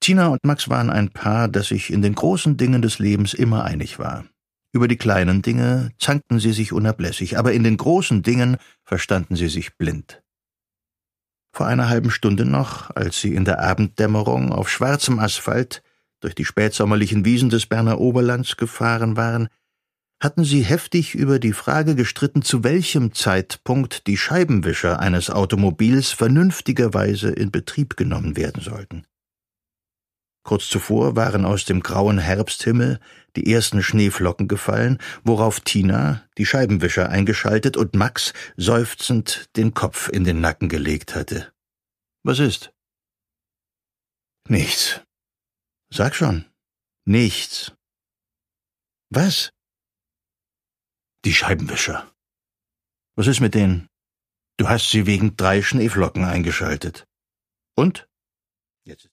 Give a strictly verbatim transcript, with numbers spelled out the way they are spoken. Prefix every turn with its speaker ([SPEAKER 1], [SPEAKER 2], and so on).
[SPEAKER 1] Tina und Max waren ein Paar, das sich in den großen Dingen des Lebens immer einig war. Über die kleinen Dinge zankten sie sich unablässig, aber in den großen Dingen verstanden sie sich blind. Vor einer halben Stunde noch, als sie in der Abenddämmerung auf schwarzem Asphalt durch die spätsommerlichen Wiesen des Berner Oberlands gefahren waren, hatten sie heftig über die Frage gestritten, zu welchem Zeitpunkt die Scheibenwischer eines Automobils vernünftigerweise in Betrieb genommen werden sollten. Kurz zuvor waren aus dem grauen Herbsthimmel die ersten Schneeflocken gefallen, worauf Tina die Scheibenwischer eingeschaltet und Max seufzend den Kopf in den Nacken gelegt hatte. »Was ist?« »Nichts.« »Sag schon.« »Nichts.« »Was?« »Die Scheibenwischer. Was ist mit denen? Du hast sie wegen drei Schneeflocken eingeschaltet. Und?« »Jetzt